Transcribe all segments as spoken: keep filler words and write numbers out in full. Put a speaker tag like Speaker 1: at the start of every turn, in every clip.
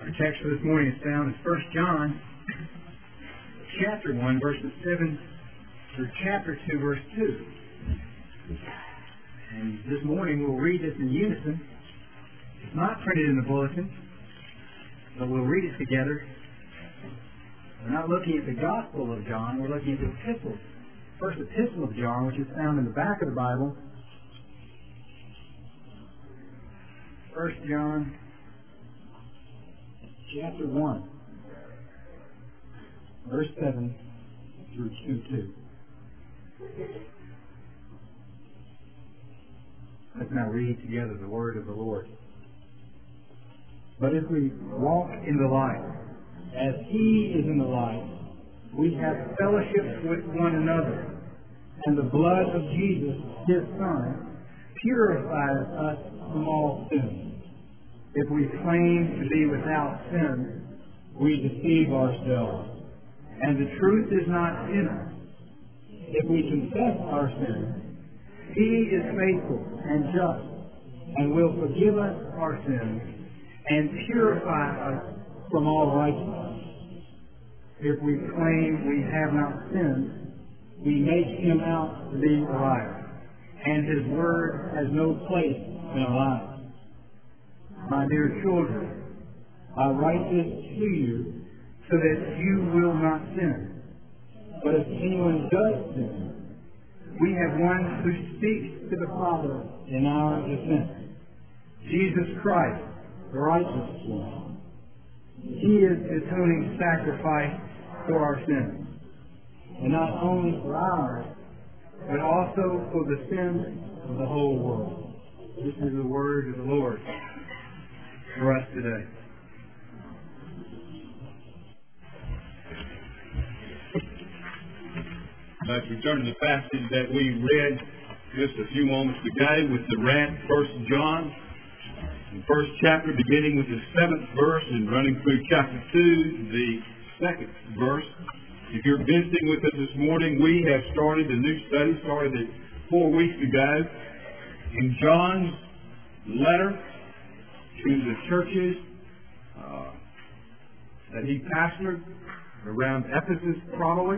Speaker 1: Our text for this morning is found in First John chapter one, verses seven through chapter two, verse two. And this morning we'll read this in unison. It's not printed in the bulletin, but we'll read it together. We're not looking at the Gospel of John, we're looking at the epistle, first epistle of John, which is found in the back of the Bible. First John chapter one, verse seven through two two. Let's now read together the word of the Lord. But if we walk in the light, as He is in the light, we have fellowship with one another, and the blood of Jesus, His Son, purifies us from all sin. If we claim to be without sin, we deceive ourselves, and the truth is not in us. If we confess our sins, He is faithful and just, and will forgive us our sins, and purify us from all righteousness. If we claim we have not sinned, we make Him out to be a liar, and His word has no place in our lives. My dear children, I write this to you so that you will not sin. But if anyone does sin, we have one who speaks to the Father in our defense, Jesus Christ, the righteous one. He is the atoning sacrifice for our sins, and not only for ours, but also for the sins of the whole world. This is the word of the Lord for us today.
Speaker 2: As we turn to the passage that we read just a few moments ago with the read First John, the first chapter beginning with the seventh verse and running through chapter two, the second verse. If you're visiting with us this morning, we have started a new study, started it four weeks ago, in John's letter to the churches uh, that he pastored around Ephesus, probably.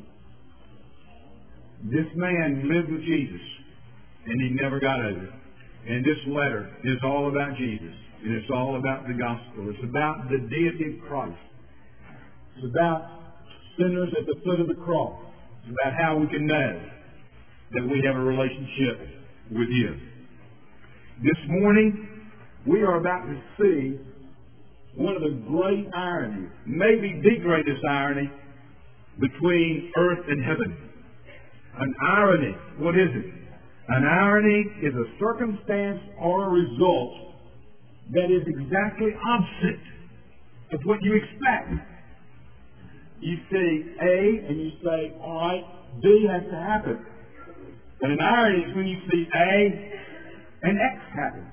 Speaker 2: This man lived with Jesus, and he never got over it. And this letter is all about Jesus, and it's all about the gospel. It's about the deity of Christ. It's about sinners at the foot of the cross. It's about how we can know that we have a relationship with Him. This morning, we are about to see one of the great ironies, maybe the greatest irony, between earth and heaven. An irony. What is it? An irony is a circumstance or a result that is exactly opposite of what you expect. You see A and you say, all right, B has to happen. But an irony is when you see A and X happens.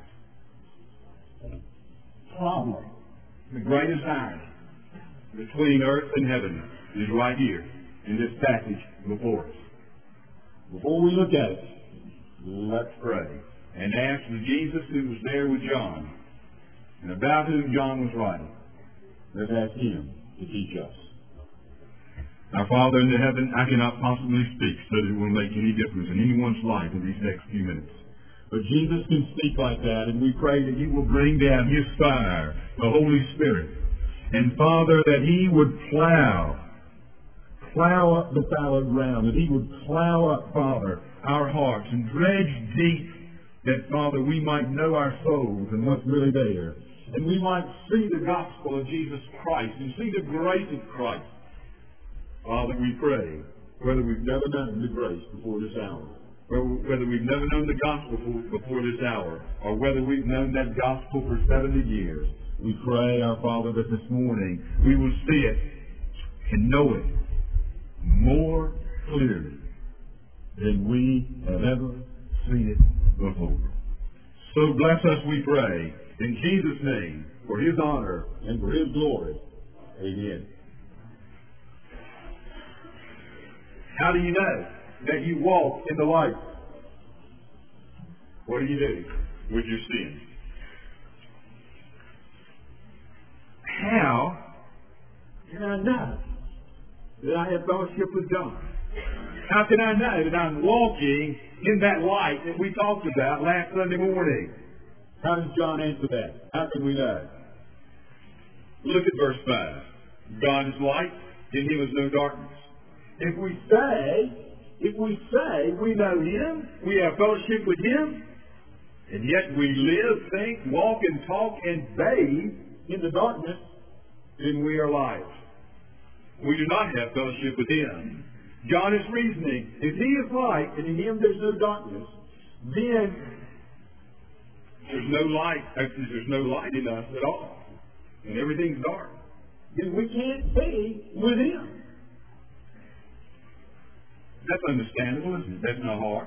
Speaker 2: Problem. The greatest irony between earth and heaven is right here in this passage before us. Before we look at it, let's pray and ask the Jesus who was there with John and about whom John was writing. Let's ask Him to teach us. Our Father in heaven, I cannot possibly speak so that it will make any difference in anyone's life in these next few minutes. But Jesus can speak like that, and we pray that He will bring down His fire, the Holy Spirit. And Father, that He would plow plow up the fallow ground, that He would plow up, Father, our hearts and dredge deep, that, Father, we might know our souls and what's really there. And we might see the gospel of Jesus Christ and see the grace of Christ. Father, we pray, whether we've never known the grace before this hour, whether we've never known the gospel before this hour, or whether we've known that gospel for seventy years, we pray, our Father, that this morning we will see it and know it more clearly than we have ever seen it before. So bless us, we pray, in Jesus' name, for His honor and for His glory. Amen. How do you know that you walk in the light? What do you do with your sin? know that I have fellowship with God? How can I know that I'm walking in that light that we talked about last Sunday morning? How does John answer that? How can we know? Look at verse five. God is light, in him is no darkness. If we say, if we say we know him, we have fellowship with him, and yet we live, think, walk, and talk, and bathe in the darkness, then we are liars. We do not have fellowship with him. John is reasoning, if he is light, and in him there's no darkness, then there's no light, actually there's no light in us at all, and everything's dark. Then we can't be with him. That's understandable, isn't it? That's not hard.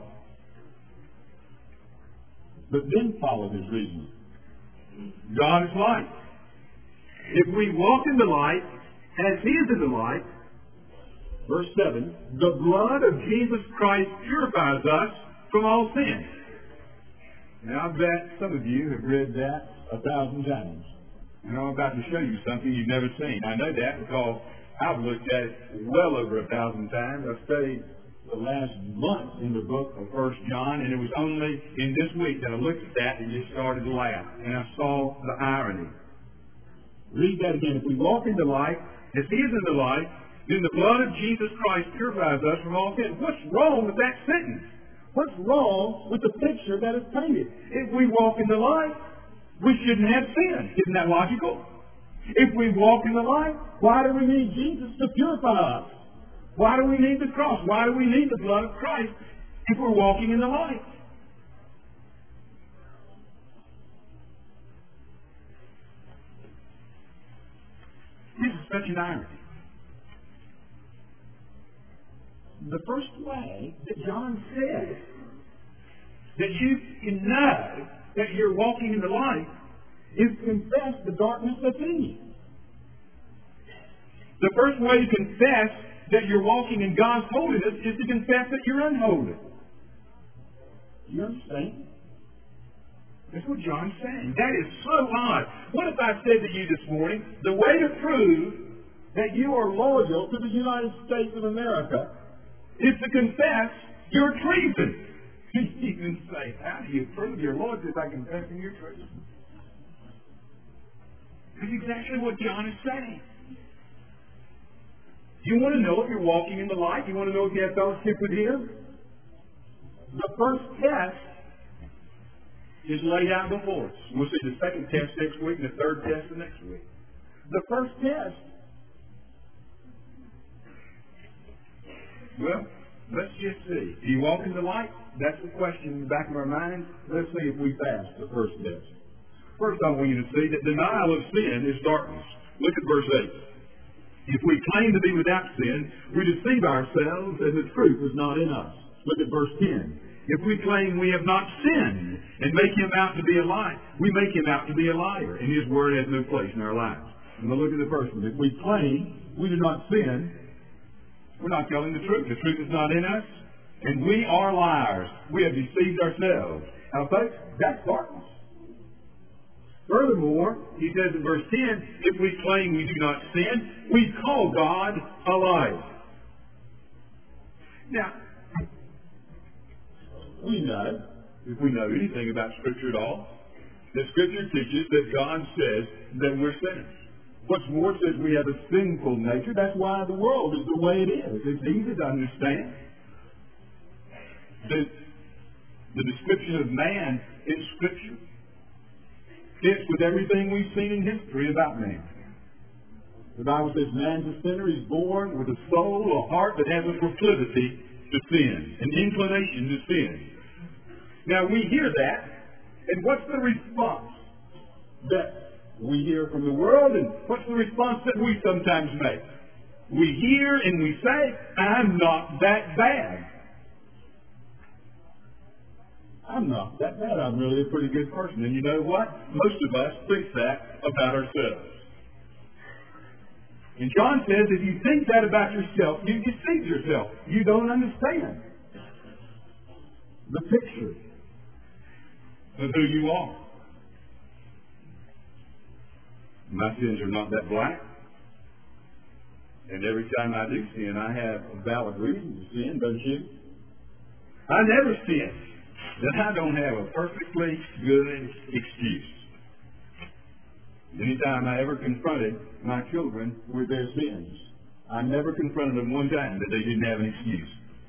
Speaker 2: But then follow his reasoning. God is light. If we walk in the light, as he is in the light, verse seven, the blood of Jesus Christ purifies us from all sin. Now I bet some of you have read that a thousand times. And I'm about to show you something you've never seen. I know that because I've looked at it well over a thousand times. I've studied the last month in the book of First John, and it was only in this week that I looked at that and just started to laugh. And I saw the irony. Read that again. If we walk in the light, as he is in the light, then the blood of Jesus Christ purifies us from all sin. What's wrong with that sentence? What's wrong with the picture that is painted? If we walk in the light, we shouldn't have sin. Isn't that logical? If we walk in the light, why do we need Jesus to purify us? Why do we need the cross? Why do we need the blood of Christ if we're walking in the light? This is such an irony. The first way that John says that you can know that you're walking in the light is to confess the darkness that's in you. The first way to confess that you're walking in God's holiness is to confess that you're unholy. You understand? That's what John's saying. That is so odd. What if I said to you this morning, the way to prove that you are loyal to the United States of America is to confess your treason? You even say, how do you prove your loyalty by confessing your treason? That's exactly what John is saying. You want to know if you're walking in the light? You want to know if you have fellowship with him? The first test is laid out before us. We'll see the second test next week and the third test the next week. The first test, well, let's just see. Do you walk in the light? That's the question in the back of our minds. Let's see if we pass the first test. First, I want you to see that denial of sin is darkness. Look at verse eight. If we claim to be without sin, we deceive ourselves and the truth is not in us. Look at verse ten. If we claim we have not sinned and make him out to be a liar, we make him out to be a liar, and his word has no place in our lives. And we'll look at the first one. If we claim we do not sin, we're not telling the truth. The truth is not in us, and we are liars. We have deceived ourselves. Now, folks, that's darkness. Furthermore, he says in verse ten, if we claim we do not sin, we call God a liar. Now, we know, if we know anything about Scripture at all, that Scripture teaches that God says that we're sinners. What's more, it says we have a sinful nature. That's why the world is the way it is. It's easy to understand. The, the description of man in Scripture fits with everything we've seen in history about man. The Bible says man's a sinner. He's born with a soul, a heart that has a proclivity to sin, an inclination to sin. Now we hear that, and what's the response that we hear from the world, and what's the response that we sometimes make? We hear and we say, I'm not that bad. I'm not that bad. I'm really a pretty good person. And you know what? Most of us think that about ourselves. And John says if you think that about yourself, you deceive yourself. You don't understand the picture of who you are. My sins are not that black. And every time I do sin, I have a valid reason to sin, don't you? I never sin that I don't have a perfectly good excuse. Anytime I ever confronted my children with their sins, I never confronted them one time that they didn't have an excuse.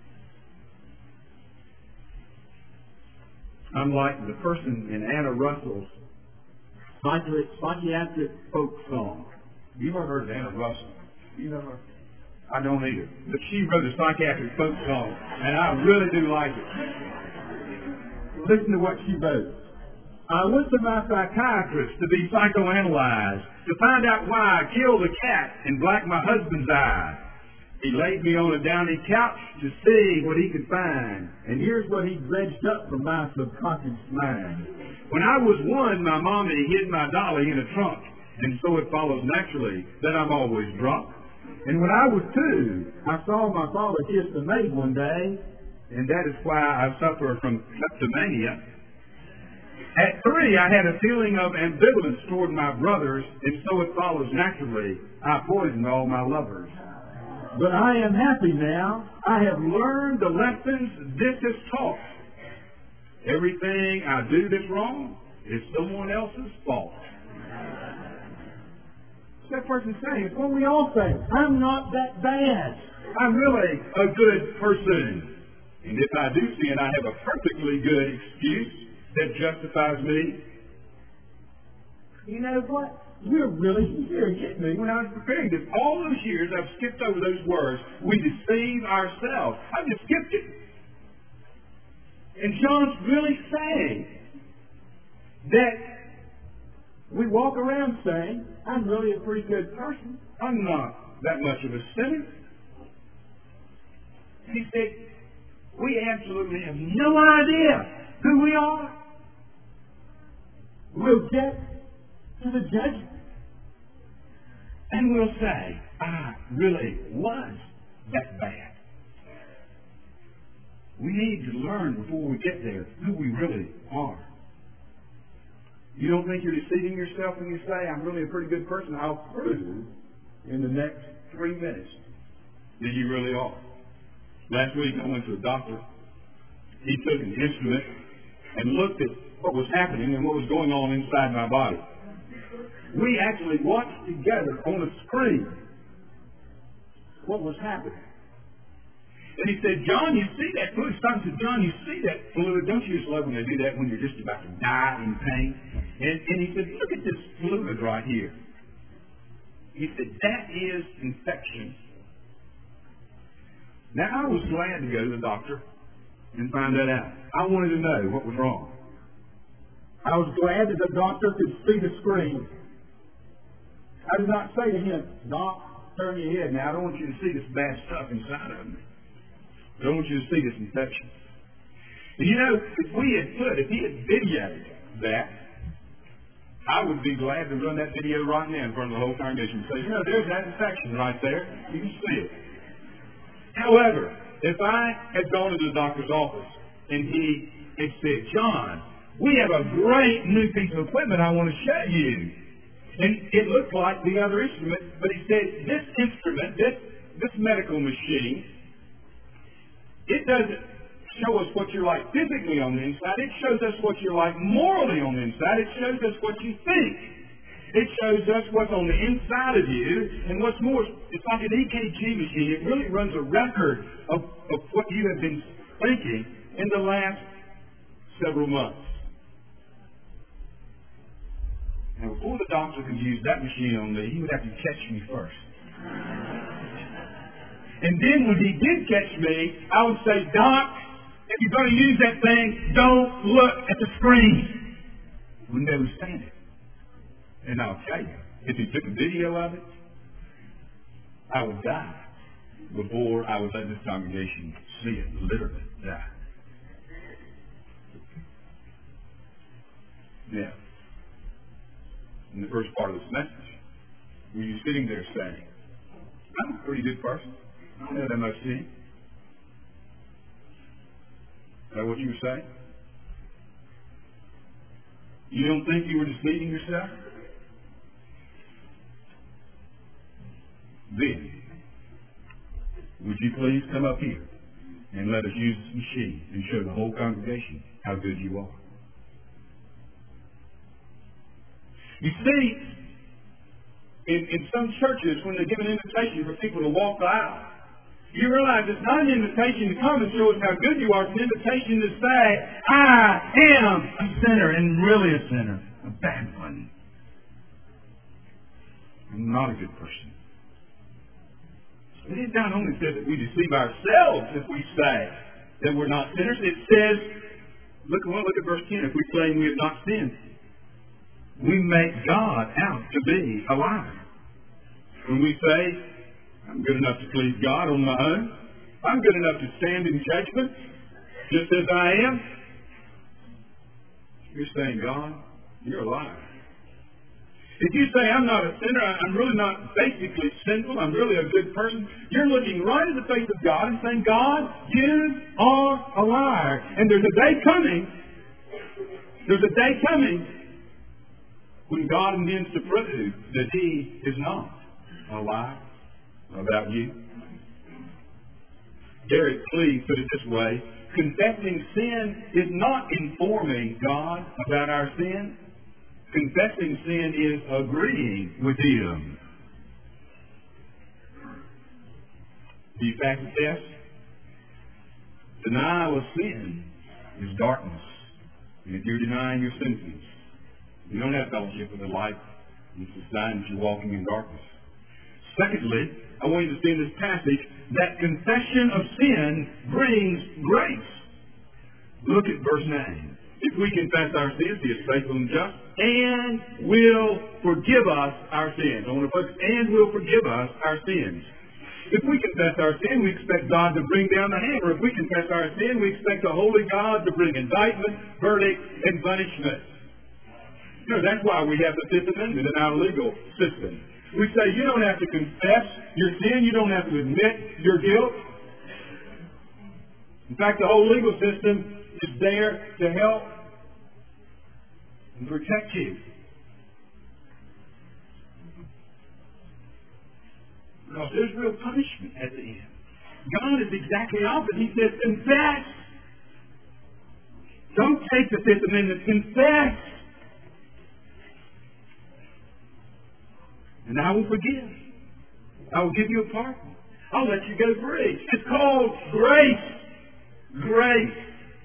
Speaker 2: I'm like the person in Anna Russell's psychiatric folk song. You ever heard of Anna Russell? You know her? I don't either. But she wrote a psychiatric folk song, and I really do like it. Listen to what she wrote. I went to my psychiatrist to be psychoanalyzed, to find out why I killed a cat and blacked my husband's eye. He laid me on a downy couch to see what he could find. And here's what he dredged up from my subconscious mind. When I was one, my mommy hid my dolly in a trunk, and so it follows naturally that I'm always drunk. And when I was two, I saw my father kiss a maid one day, and that is why I suffer from kleptomania. At three, I had a feeling of ambivalence toward my brothers, and so it follows naturally I poisoned all my lovers. But I am happy now. I have learned the lessons this has taught. Everything I do that's wrong is someone else's fault. What's that person saying? It's what we all say. I'm not that bad. I'm really a good person. And if I do sin, I have a perfectly good excuse that justifies me. You know what? You're really sincere. Get me. When I was preparing this, all those years I've skipped over those words. We deceive ourselves. I just skipped it. And John's really saying that we walk around saying, I'm really a pretty good person. I'm not that much of a sinner. He said, we absolutely have no idea who we are. We'll get to the judgment, and we'll say, I really was that bad. We need to learn before we get there who we really are. You don't think you're deceiving yourself when you say, I'm really a pretty good person? I'll prove in the next three minutes that you really are. Last week I went to a doctor. He took an instrument and looked at what was happening and what was going on inside my body. We actually watched together on a screen what was happening. And he said, John, you see that fluid? Son said, John, you see that fluid? Don't you just love when they do that when you're just about to die in pain? And, and he said, look at this fluid right here. He said, that is infection. Now, I was glad to go to the doctor and find that out. I wanted to know what was wrong. I was glad that the doctor could see the screen. I did not say to him, Doc, turn your head now. I don't want you to see this bad stuff inside of me. I don't want you to see this infection. And you know, if we had put, if he had videoed that, I would be glad to run that video right now in front of the whole congregation and say, you know, there's that infection right there. You can see it. However, if I had gone to the doctor's office and he had said, John, we have a great new piece of equipment I want to show you. And it looked like the other instrument, but he said, this instrument, this, this medical machine, it doesn't show us what you're like physically on the inside. It shows us what you're like morally on the inside. It shows us what you think. It shows us what's on the inside of you. And what's more, it's like an E K G machine. It really runs a record of, of what you have been thinking in the last several months. Now, before the doctor could use that machine on me, he would have to catch me first. And then when he did catch me, I would say, Doc, if you're going to use that thing, don't look at the screen. Wouldn't they understand it? And I'll tell you, if he took a video of it, I would die before I would let this congregation see it, literally die. Now, in the first part of this message, were you sitting there saying, I'm a pretty good person. I don't have that much sin. Is that what you were saying? You don't think you were deceiving yourself? Then, would you please come up here and let us use this machine and show the whole congregation how good you are? You see, in, in some churches, when they give an invitation for people to walk the aisle, you realize it's not an invitation to come and show us how good you are. It's an invitation to say, I am a sinner, and really a sinner, a bad one. I'm not a good person. But it not only says that we deceive ourselves if we say that we're not sinners. It says, look, well, look at verse ten. If we claim we have not sinned, we make God out to be a liar. When we say, I'm good enough to please God on my own, I'm good enough to stand in judgment just as I am, you're saying, God, you're a liar. If you say, I'm not a sinner, I'm really not basically sinful, I'm really a good person, you're looking right in the face of God and saying, God, you are a liar. And there's a day coming, there's a day coming when God intends to prove that He is not a liar about you. Derek Cleave put it this way: confessing sin is not informing God about our sin. Confessing sin is agreeing with Him. Do you pass the test? Denial of sin is darkness. And if you're denying your sinfulness, you don't have fellowship with the light. It's a sign that you're walking in darkness. Secondly, I want you to see in this passage that confession of sin brings grace. Look at verse nine. If we confess our sins, He is faithful and just, and will forgive us our sins. I want to put, and will forgive us our sins. If we confess our sin, we expect God to bring down the hammer. If we confess our sin, we expect a holy God to bring indictment, verdict, and punishment. You know, that's why we have the Fifth Amendment in our legal system. We say you don't have to confess your sin. You don't have to admit your guilt. In fact, the whole legal system is there to help and protect you. Because there's real punishment at the end. God is exactly opposite. He says, confess. Don't take the Fifth Amendment. Confess. And I will forgive. I will give you a pardon. I'll let you go free. It's called grace. Grace.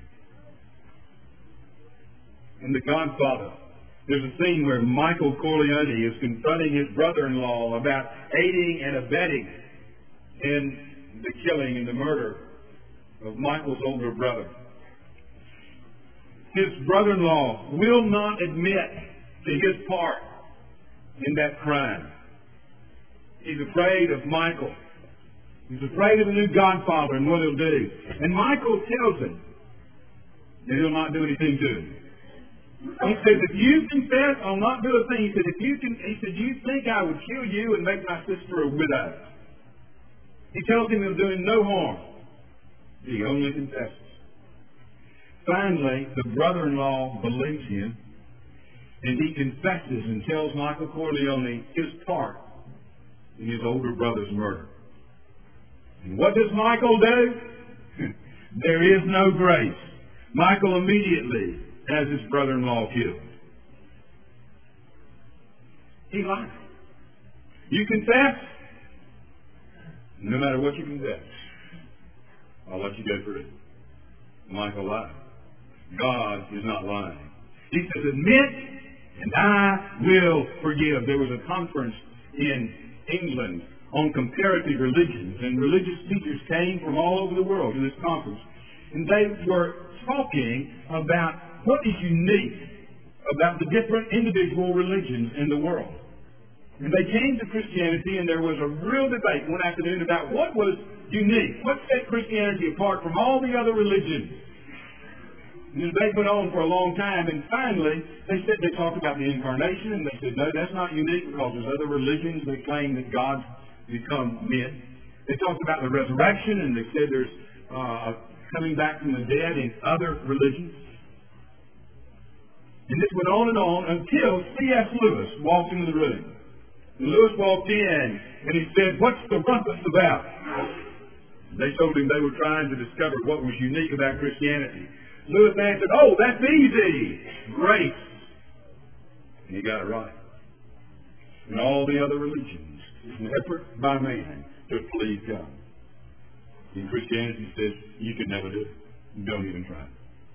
Speaker 2: In The Godfather, there's a scene where Michael Corleone is confronting his brother-in-law about aiding and abetting in the killing and the murder of Michael's older brother. His brother-in-law will not admit to his part in that crime. He's afraid of Michael. He's afraid of the new Godfather and what he'll do. And Michael tells him that he'll not do anything to him. He says, if you confess, I'll not do a thing. He said, if you can, he said, you think I would kill you and make my sister a widow? He tells him he'll do him no harm. He only confesses. Finally, the brother-in-law believes him, and he confesses and tells Michael Corleone his part in his older brother's murder. And what does Michael do? There is no grace. Michael immediately has his brother-in-law killed. He lied. You confess, no matter what you confess, I'll let you go through. Michael lied. God is not lying. He says, admit, and I will forgive. There was a conference in England on comparative religions, and religious teachers came from all over the world to this conference, and they were talking about what is unique about the different individual religions in the world. And they came to Christianity, and there was a real debate one afternoon about what was unique, what set Christianity apart from all the other religions. And the debate went on for a long time, and finally they said they talked about the incarnation, and they said, no, that's not unique because there's other religions that claim that God's become men. They talked about the resurrection, and they said there's uh, coming back from the dead in other religions. And this went on and on until C S Lewis walked into the room. And Lewis walked in, and he said, what's the rumpus about? They told him they were trying to discover what was unique about Christianity. Lewis answered, "Oh, that's easy. Grace." And he got it right. And all the other religions, an effort by man to please God. And Christianity says, you can never do it. Don't even try.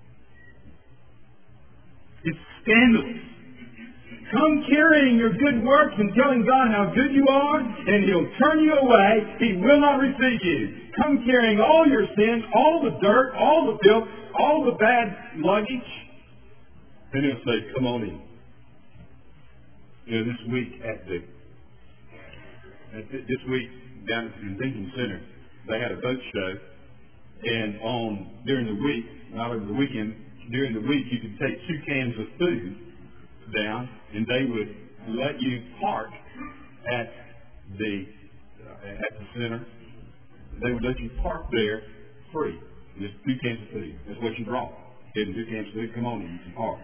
Speaker 2: It's scandalous. Come carrying your good works and telling God how good you are, and He'll turn you away. He will not receive you. Come carrying all your sins, all the dirt, all the filth, all the bad luggage, and He'll say, come on in. You know, this week at the, at the this week down at the convention center, they had a boat show, and on during the week, not over the weekend, during the week you could take two cans of food down, and they would let you park at the uh, at the center. They would let you park there free. Just two cans of food. That's what you brought. Getting two cans of food. Come on in, you can park.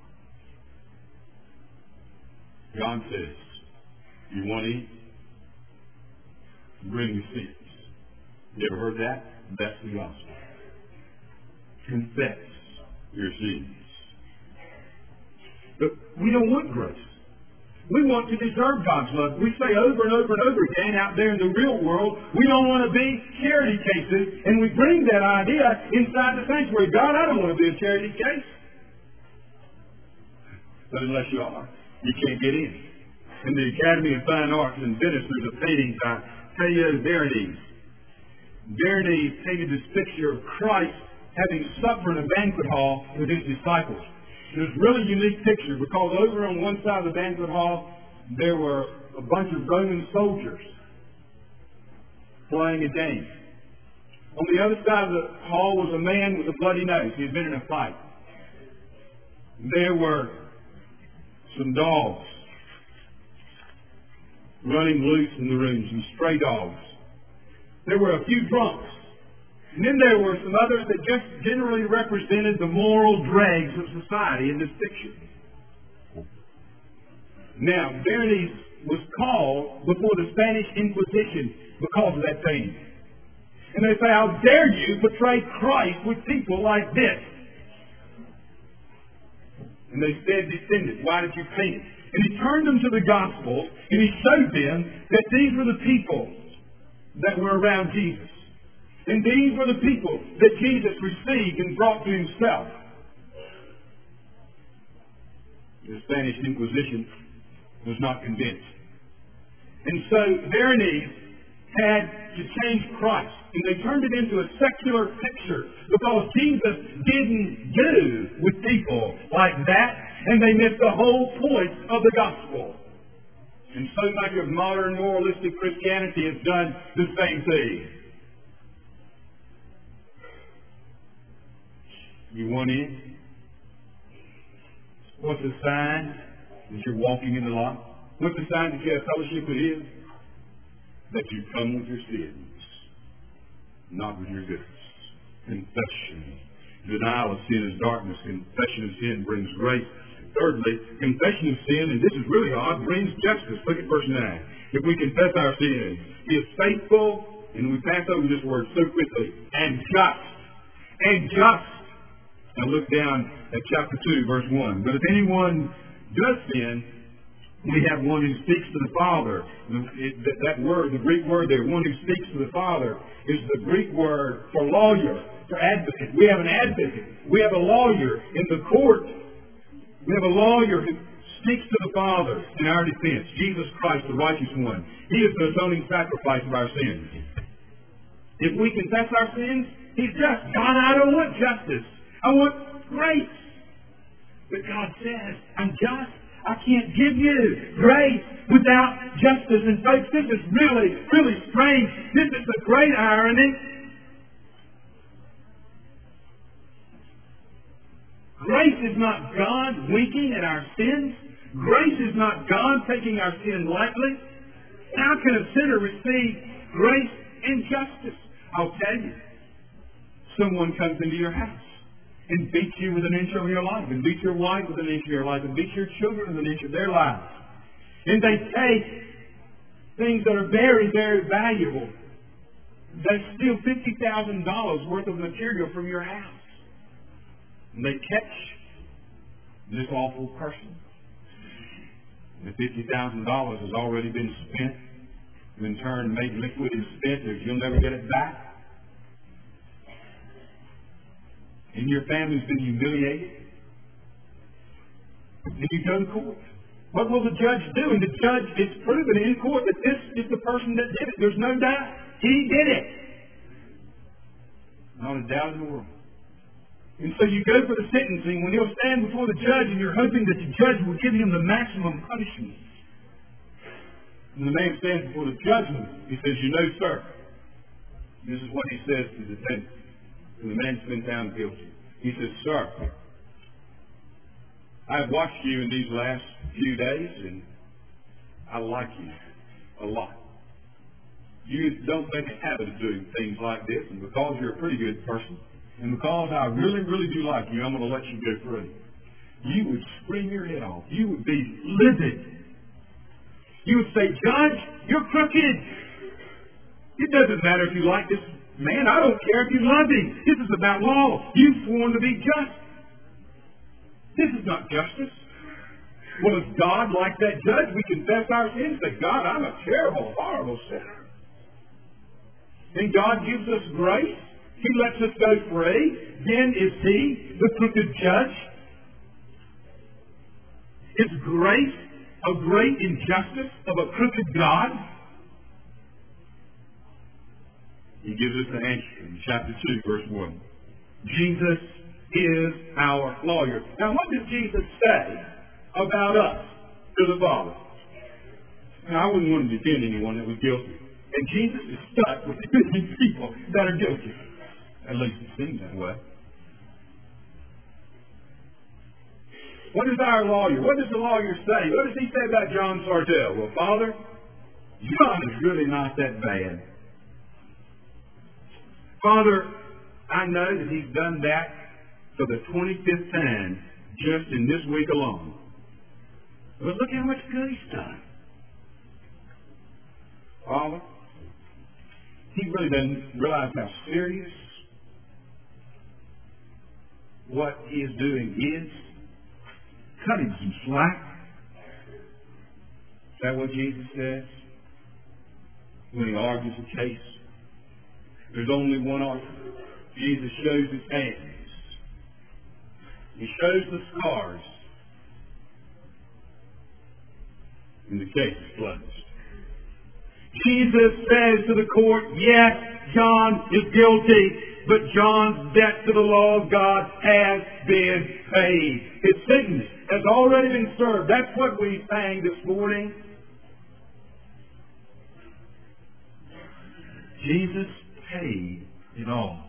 Speaker 2: God says, you want to eat? Bring your sins. You ever heard that? That's the gospel. Confess your sins. But we don't want grace. We want to deserve God's love. We say over and over and over again out there in the real world, we don't want to be charity cases, and we bring that idea inside the sanctuary. God, I don't want to be a charity case. But unless you are, you can't get in. In the Academy of Fine Arts in Venice, there's a painting by Teilhard de Berenice. Berenice painted this picture of Christ having supper in a banquet hall with his disciples. It was a really unique picture because over on one side of the banquet hall there were a bunch of Roman soldiers playing a game. On the other side of the hall was a man with a bloody nose. He had been in a fight. There were some dogs running loose in the room, some stray dogs. There were a few drunks. And then there were some others that just generally represented the moral dregs of society in this picture. Now, Berenice was called before the Spanish Inquisition because of that painting. And they say, how dare you portray Christ with people like this? And they said, descendants, why did you paint it? And he turned them to the Gospels, and he showed them that these were the people that were around Jesus. And these were the people that Jesus received and brought to himself. The Spanish Inquisition was not convinced. And so Berenice had to change Christ. And they turned it into a secular picture because Jesus didn't do with people like that. And they missed the whole point of the gospel. And so much of modern moralistic Christianity has done the same thing. You want in? What's the sign that you're walking in the light? What's the sign that you have fellowship with Him? That you come with your sins, not with your goodness. Confession. Denial of sin is darkness. Confession of sin brings grace. Thirdly, confession of sin, and this is really odd, brings justice. Look at verse nine. If we confess our sins, He is faithful, and we pass over this word so quickly, and just. And just. Now look down at chapter two, verse one. But if anyone does sin, we have one who speaks to the Father. It, that, that word, the Greek word there, one who speaks to the Father, is the Greek word for lawyer, for advocate. We have an advocate. We have a lawyer in the court. We have a lawyer who speaks to the Father in our defense. Jesus Christ, the righteous one. He is the atoning sacrifice of our sins. If we confess our sins, He's just. God, I don't want justice. I want grace. But God says, I'm just. I can't give you grace without justice. And folks, this is really, really strange. This is a great irony. Grace is not God winking at our sins. Grace is not God taking our sin lightly. How can a sinner receive grace and justice? I'll tell you. Someone comes into your house and beats you with an inch of your life, and beats your wife with an inch of your life, and beats your children with an inch of their lives. And they take things that are very, very valuable, they steal fifty thousand dollars worth of material from your house. And they catch this awful person. The fifty thousand dollars has already been spent, in turn made liquid and spent, and you'll never get it back. And your family's been humiliated. And you go to court. What will the judge do? And the judge is proven in court that this is the person that did it. There's no doubt. He did it. Not a doubt in the world. And so you go for the sentencing when he'll stand before the judge and you're hoping that the judge will give him the maximum punishment. And the man stands before the judge and he says, "You know, sir," this is what he says to the defendant. And the man's been found guilty. He says, "Sir, I've watched you in these last few days, and I like you a lot. You don't make a habit of doing things like this, and because you're a pretty good person, and because I really, really do like you, I'm going to let you go free." You would scream your head off. You would be livid. You would say, "Judge, you're crooked. It doesn't matter if you like this man. I don't care if you love him. This is about law. You've sworn to be just. This is not justice." Well, as God, like that judge, we confess our sins. Say, "God, I'm a terrible, horrible sinner." And God gives us grace. He lets us go free. Then is He the crooked judge? Is grace a great injustice of a crooked God? He gives us the answer in chapter two, verse one. Jesus is our lawyer. Now, what does Jesus say about us to the Father? Now, I wouldn't want to defend anyone that was guilty. And Jesus is stuck with defending people that are guilty. At least it seems that way. What is our lawyer? What does the lawyer say? What does he say about John Sartell? Well, Father, John is really not that bad. Father, I know that he's done that for the twenty-fifth time just in this week alone. But look how much good he's done. Father, he really doesn't realize how serious what he is doing is. Cut him some slack. Is that what Jesus says when he argues a case? There's only one argument. Jesus shows his hands. He shows the scars. And the case is closed. Jesus says to the court, yes, John is guilty, but John's debt to the law of God has been paid. His sentence has already been served. That's what we sang this morning. Jesus paid it all.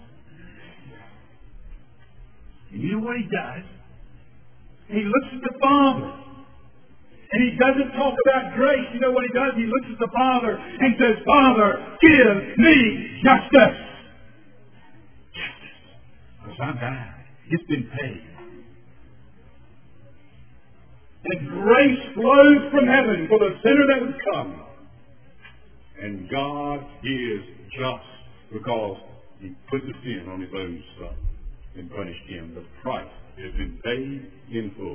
Speaker 2: And you know what he does? He looks at the Father. And he doesn't talk about grace. You know what he does? He looks at the Father and says, Father, give me justice. Justice. Because I died. It's been paid. And grace flows from heaven for the sinner that would come. And God is just because he put the sin on his own Son and punished him. The price has been paid in full.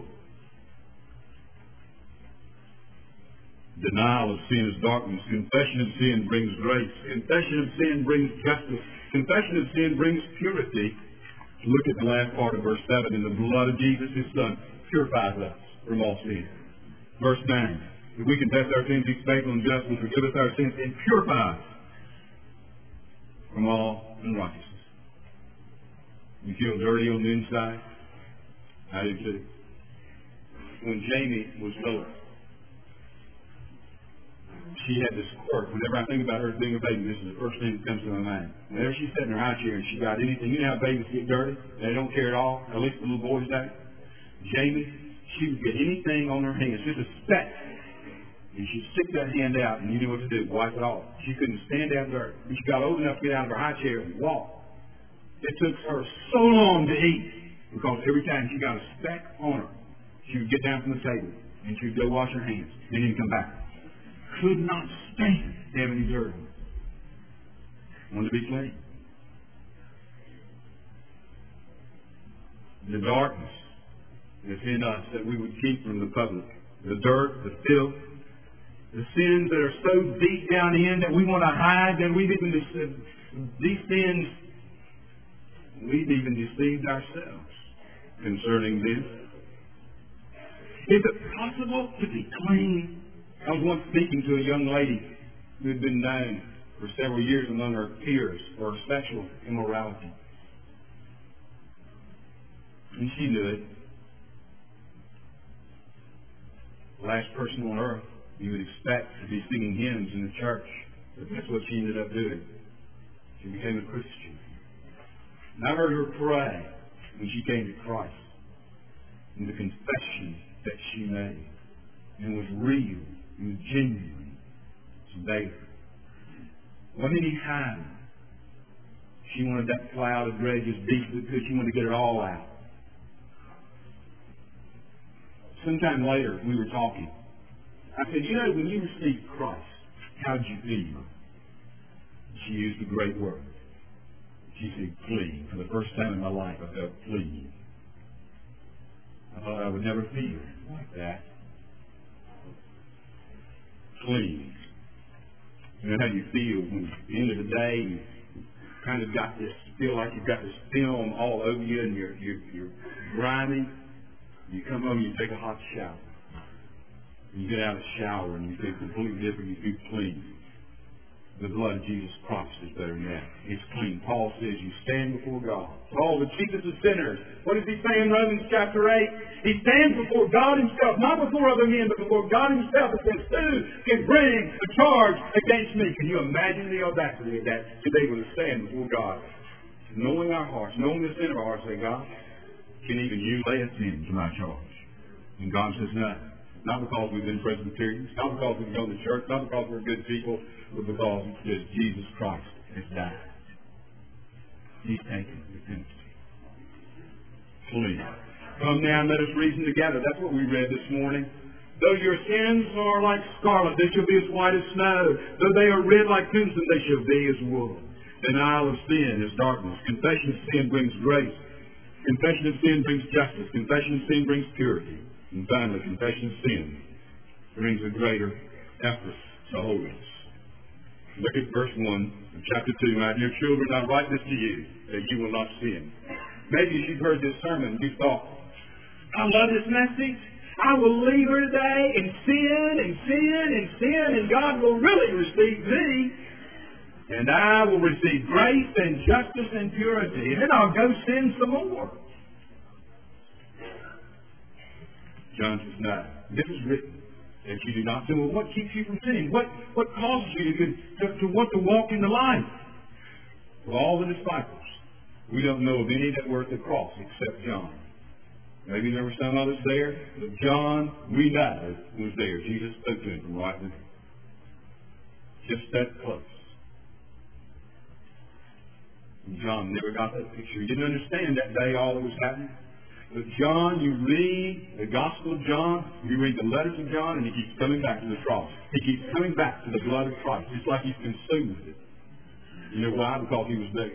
Speaker 2: Denial of sin is darkness. Confession of sin brings grace. Confession of sin brings justice. Confession of sin brings purity. Look at the last part of verse seven. And the blood of Jesus, his Son, purifies us from all sin. Verse nine. If we confess our sins, he's faithful and just will forgive us our sins and purify us from all unrighteousness. You feel dirty on the inside? I do too. When Jamie was little, she had this quirk. Whenever I think about her being a baby, this is the first thing that comes to my mind. Whenever she's sitting in her high chair and she got anything, you know how babies get dirty? They don't care at all, at least the little boys don't. Jamie, she would get anything on her hands, just a speck. And she'd stick that hand out and you knew what to do, wipe it off. She couldn't stand out there. But she got old enough to get out of her high chair and walk. It took her so long to eat because every time she got a speck on her, she would get down from the table and she would go wash her hands and then come back. Could not stand having any dirt. wanted to be clean. The darkness that's in us that we would keep from the public. The dirt, the filth, the sins that are so deep down in that we want to hide, that we've even deceived, these sins, we've even deceived ourselves concerning this. Is it possible to be clean? I was once speaking to a young lady who had been known for several years among her peers for her sexual immorality. And she knew it. The last person on earth you would expect to be singing hymns in the church, but that's what she ended up doing. She became a Christian. And I heard her pray when she came to Christ, and the confession that she made, and was real, and was genuine, was there. Wasn't any hiding. She wanted that cloud of dread as deep as it could. She wanted to get it all out. Sometime later, we were talking. I said, you know, when you received Christ, how did you feel? She used a great word. She said, clean. For the first time in my life, I felt clean. I thought I would never feel like that. Clean. You know how you feel when at the end of the day you kind of got this, feel like you've got this film all over you and you're, you're, you're grimy. You come home and you take a hot shower. And you get out of the shower and you feel completely different. You feel clean. The blood of Jesus Christ is better than that. It's clean. Paul says you stand before God. Paul, the chiefest of sinners. What does he say in Romans chapter eight? He stands before God himself, not before other men, but before God himself, and says, who can bring a charge against me? Can you imagine the audacity of that, to be able to stand before God, knowing our hearts, knowing the sin of our hearts, say, God, can even you lay a sin to my charge? And God says, no. Not because we've been Presbyterians, not because we've gone to church, not because we're good people, but because it says Jesus Christ has died. He's taken the penalty. Clean. Come now and let us reason together. That's what we read this morning. Though your sins are like scarlet, they shall be as white as snow. Though they are red like crimson, they shall be as wool. Denial of sin is darkness. Confession of sin brings grace. Confession of sin brings justice. Confession of sin brings purity. And finally, confession of sin brings a greater effort to holiness. Look at verse one of chapter two. My dear children, I write this to you, that you will not sin. Maybe as you've heard this sermon, you thought, I love this message. I will leave her today and sin and sin and sin, and God will really receive me. And I will receive grace and justice and purity. And then I'll go sin some more. John says, no. This is written that you do not sin. Well, what keeps you from sinning? What, what causes you to, to, to want to walk in the light? Of all the disciples, we don't know of any that were at the cross except John. Maybe there were some others there, but John, we know, was there. Jesus spoke to him from right there. Just that close. And John never got that picture. He didn't understand that day all that was happening. But John, you read the Gospel of John, you read the letters of John, and he keeps coming back to the cross. He keeps coming back to the blood of Christ. It's like he's consumed with it. You know why? Because he was there.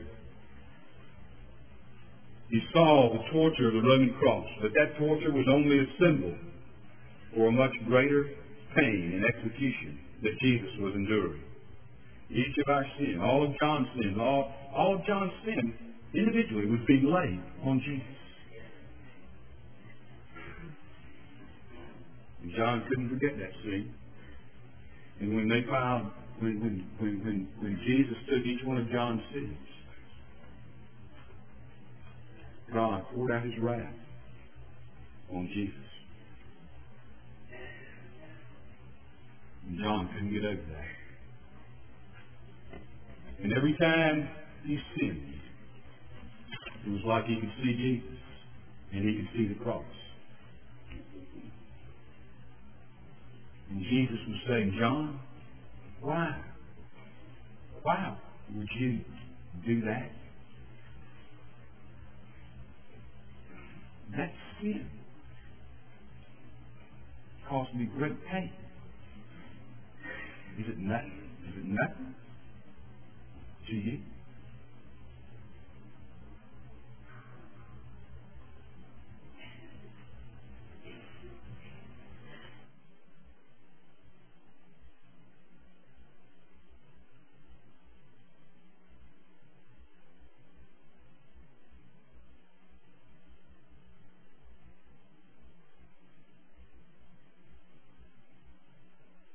Speaker 2: He saw the torture of the Roman cross, but that torture was only a symbol for a much greater pain and execution that Jesus was enduring. Each of our sin, all of John's sin, all, all of John's sin individually was being laid on Jesus. And John couldn't forget that scene. And when they found, when, when, when, when, when Jesus took each one of John's sins, God poured out his wrath on Jesus. And John couldn't get over that. And every time he sinned, it was like he could see Jesus and he could see the cross. And Jesus was saying, John, why? Why would you do that? That sin caused me great pain. Is it nothing? Is it nothing? to you.